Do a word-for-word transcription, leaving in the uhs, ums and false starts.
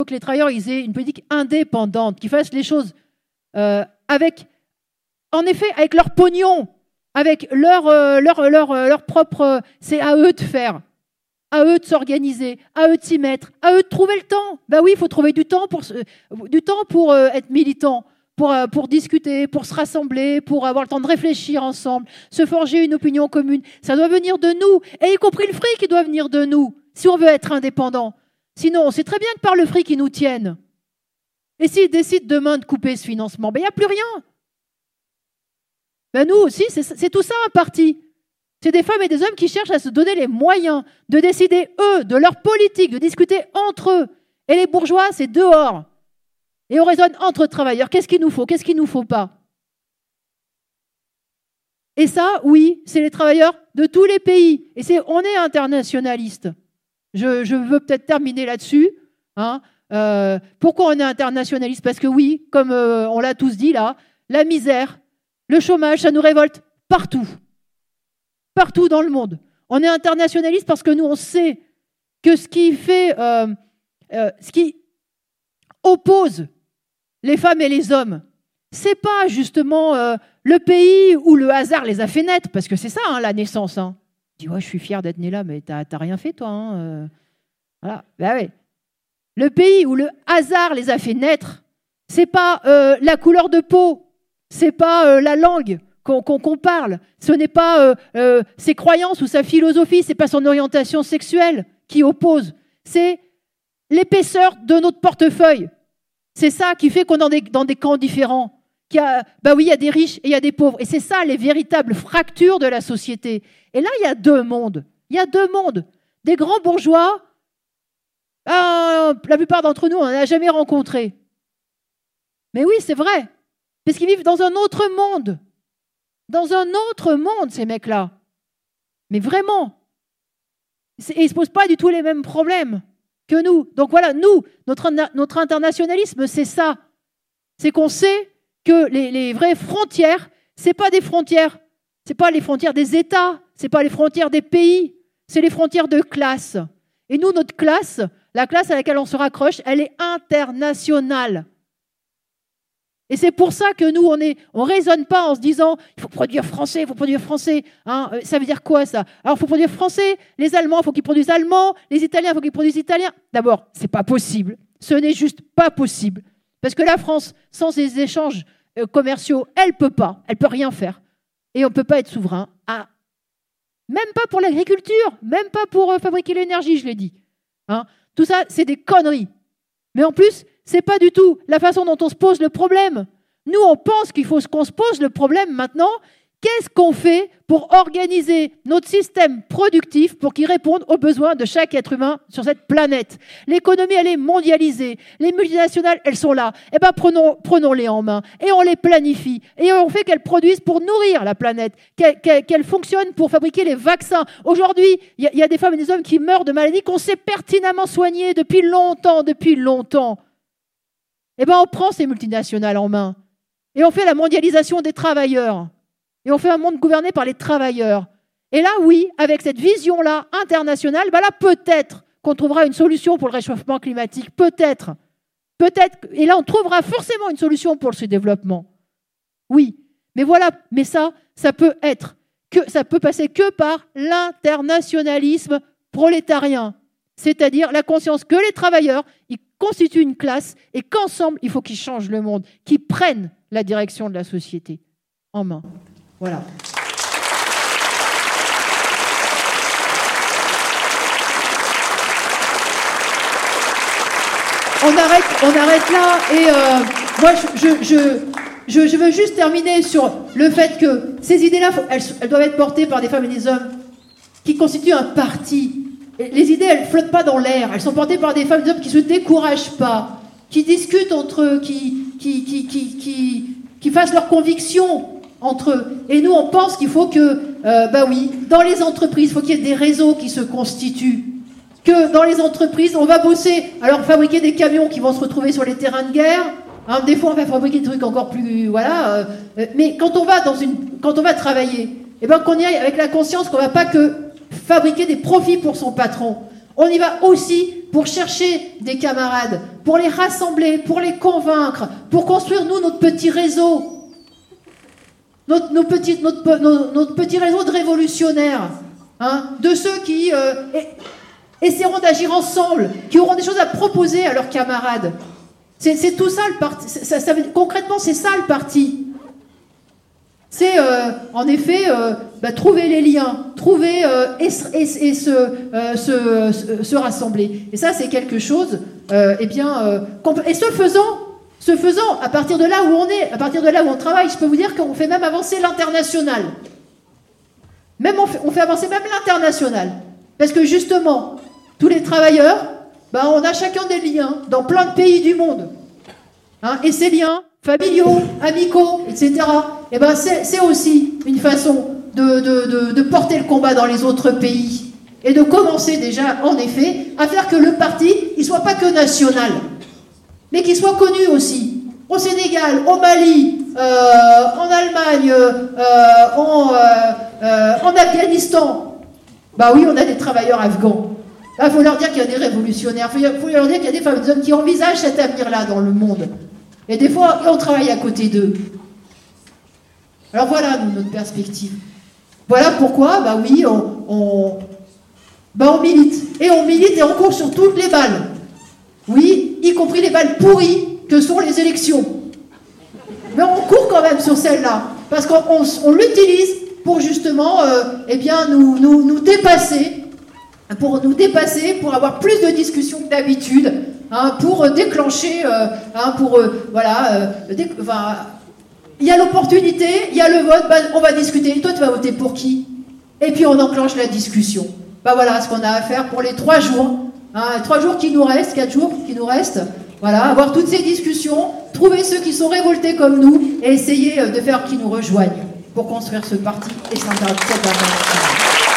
faut que les travailleurs ils aient une politique indépendante, qu'ils fassent les choses euh, avec, en effet, avec leur pognon, avec leur, euh, leur, leur, euh, leur propre... Euh, c'est à eux de faire, à eux de s'organiser, à eux de s'y mettre, à eux de trouver le temps. Ben oui, il faut trouver du temps pour, euh, du temps pour euh, être militant, pour, euh, pour discuter, pour se rassembler, pour avoir le temps de réfléchir ensemble, se forger une opinion commune. Ça doit venir de nous, et y compris le fric qui doit venir de nous, si on veut être indépendant. Sinon, on sait très bien que par le fric, ils nous tiennent. Et s'ils décident demain de couper ce financement, ben il n'y a plus rien. Ben nous aussi, c'est, c'est tout ça un parti. C'est des femmes et des hommes qui cherchent à se donner les moyens de décider, eux, de leur politique, de discuter entre eux. Et les bourgeois, c'est dehors. Et on raisonne entre travailleurs. Qu'est-ce qu'il nous faut? Qu'est-ce qu'il ne nous faut pas? Et ça, oui, c'est les travailleurs de tous les pays. Et c'est, on est internationaliste. Je, je veux peut-être terminer là-dessus. Hein. Euh, pourquoi on est internationaliste? Parce que oui, comme euh, on l'a tous dit là, la misère, le chômage, ça nous révolte partout. Partout dans le monde. On est internationaliste parce que nous, on sait que ce qui fait, euh, euh, ce qui oppose les femmes et les hommes, c'est pas justement euh, le pays où le hasard les a fait naître, parce que c'est ça, hein, la naissance. Hein. Tu dis, ouais, je suis fier d'être né là, mais t'as, t'as rien fait, toi. Hein, euh. Voilà, ben ouais. Le pays où le hasard les a fait naître, c'est pas euh, la couleur de peau, c'est pas euh, la langue qu'on, qu'on, qu'on parle, ce n'est pas euh, euh, ses croyances ou sa philosophie, c'est pas son orientation sexuelle qui oppose, c'est l'épaisseur de notre portefeuille. C'est ça qui fait qu'on est dans des, dans des camps différents. Qu'il y a, bah oui, il y a des riches et il y a des pauvres. Et c'est ça les véritables fractures de la société. Et là, il y a deux mondes. Il y a deux mondes. Des grands bourgeois, euh, la plupart d'entre nous, on n'en a jamais rencontré. Mais oui, c'est vrai. Parce qu'ils vivent dans un autre monde. Dans un autre monde, ces mecs-là. Mais vraiment. Et ils ne se posent pas du tout les mêmes problèmes que nous. Donc voilà, nous, notre, notre internationalisme, c'est ça. C'est qu'on sait que les, les vraies frontières, ce n'est pas des frontières, ce n'est pas les frontières des États, ce n'est pas les frontières des pays, c'est les frontières de classe. Et nous, notre classe, la classe à laquelle on se raccroche, elle est internationale. Et c'est pour ça que nous, on ne on raisonne pas en se disant « il faut produire français, il faut produire français hein ». Ça veut dire quoi, ça? Alors, il faut produire français, les Allemands, il faut qu'ils produisent allemand, les Italiens, il faut qu'ils produisent italien. D'abord, ce n'est pas possible. Ce n'est juste pas possible. Parce que la France, sans ces échanges euh, commerciaux, elle ne peut pas, elle ne peut rien faire. Et on ne peut pas être souverain, à... même pas pour l'agriculture, même pas pour euh, fabriquer l'énergie, je l'ai dit. Hein. Tout ça, c'est des conneries. Mais en plus, ce n'est pas du tout la façon dont on se pose le problème. Nous, on pense qu'il faut qu'on se pose le problème maintenant. Qu'est-ce qu'on fait pour organiser notre système productif pour qu'il réponde aux besoins de chaque être humain sur cette planète? L'économie, elle est mondialisée. Les multinationales, elles sont là. Eh bien, prenons, prenons-les en main et on les planifie. Et on fait qu'elles produisent pour nourrir la planète, qu'elles, qu'elles, qu'elles fonctionnent pour fabriquer les vaccins. Aujourd'hui, il y, y a des femmes et des hommes qui meurent de maladies qu'on sait pertinemment soigner depuis longtemps, depuis longtemps. Eh bien, on prend ces multinationales en main et on fait la mondialisation des travailleurs. Et on fait un monde gouverné par les travailleurs. Et là, oui, avec cette vision-là internationale, ben là, peut-être qu'on trouvera une solution pour le réchauffement climatique. Peut-être. Peut-être. Et là, on trouvera forcément une solution pour ce développement. Oui. Mais voilà. Mais ça, ça peut être que, ça peut passer que par l'internationalisme prolétarien. C'est-à-dire la conscience que les travailleurs, ils constituent une classe et qu'ensemble, il faut qu'ils changent le monde, qu'ils prennent la direction de la société en main. Voilà. On arrête, on arrête là et euh, moi je, je, je, je veux juste terminer sur le fait que ces idées-là, elles, elles doivent être portées par des femmes et des hommes qui constituent un parti. Les idées, elles ne flottent pas dans l'air, elles sont portées par des femmes et des hommes qui ne se découragent pas, qui discutent entre eux, qui, qui, qui, qui, qui, qui fassent leurs convictions entre eux. Et nous, on pense qu'il faut que, euh, bah oui, dans les entreprises, il faut qu'il y ait des réseaux qui se constituent. Que dans les entreprises, on va bosser, alors fabriquer des camions qui vont se retrouver sur les terrains de guerre. Hein, des fois, on va fabriquer des trucs encore plus, voilà. Euh, mais quand on va dans une, quand on va travailler, eh ben qu'on y aille avec la conscience qu'on ne va pas que fabriquer des profits pour son patron. On y va aussi pour chercher des camarades, pour les rassembler, pour les convaincre, pour construire, nous, notre petit réseau. Notre, nos petits, notre, nos, notre petit réseau de révolutionnaires. Hein, de ceux qui euh, essaieront d'agir ensemble, qui auront des choses à proposer à leurs camarades. C'est tout ça le parti. Ça, ça, concrètement, c'est ça le parti. C'est euh, en effet euh, bah, trouver les liens, trouver euh, et, et, et se, euh, se, se, se rassembler. Et ça, c'est quelque chose. Euh, eh bien, euh, et ce faisant, ce faisant, à partir de là où on est, à partir de là où on travaille, je peux vous dire qu'on fait même avancer l'international. Même on fait, on fait avancer même l'international. Parce que justement, tous les travailleurs, bah, on a chacun des liens dans plein de pays du monde. Hein, et ces liens familiaux, amicaux, et cetera, et ben c'est aussi une façon de, de, de, de porter le combat dans les autres pays. Et de commencer déjà, en effet, à faire que le parti, il soit pas que national, mais qu'il soit connu aussi. Au Sénégal, au Mali, euh, en Allemagne, euh, en, euh, euh, en Afghanistan. Bah oui, on a des travailleurs afghans. Il faut leur dire qu'il y a des révolutionnaires, il faut, faut leur dire qu'il y a des femmes qui envisagent cet avenir-là dans le monde. Et des fois, on travaille à côté d'eux. Alors voilà, nous, notre perspective. Voilà pourquoi, bah oui, on, on, bah on milite. Et on milite et on court sur toutes les balles. Oui, y compris les balles pourries que sont les élections. Mais on court quand même sur celles-là. Parce qu'on on, on l'utilise pour justement, euh, eh bien, nous, nous, nous dépasser. Pour nous dépasser, pour avoir plus de discussions que d'habitude, hein, pour déclencher, euh, hein, pour, euh, voilà, euh, enfin, il y a l'opportunité, il y a le vote, bah, on va discuter, toi tu vas voter pour qui? Et puis on enclenche la discussion. Bah voilà ce qu'on a à faire pour les trois jours, hein, trois jours qui nous restent, quatre jours qui nous restent, voilà, avoir toutes ces discussions, trouver ceux qui sont révoltés comme nous, et essayer de faire qu'ils nous rejoignent, pour construire ce parti et cette internationale.